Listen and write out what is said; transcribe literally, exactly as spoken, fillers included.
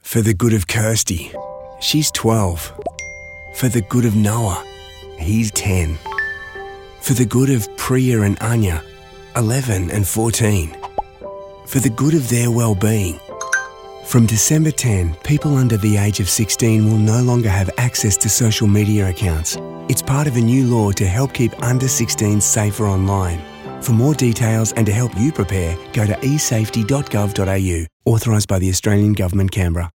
For the good of Kirsty, she's twelve. For the good of Noah, he's ten. For the good of Priya and Anya, eleven and fourteen. For the good of their well-being. From December tenth, people under the age of sixteen will no longer have access to social media accounts. It's part of a new law to help keep under sixteens safer online. For more details and to help you prepare, go to e safety dot gov dot a u, authorised by the Australian Government, Canberra.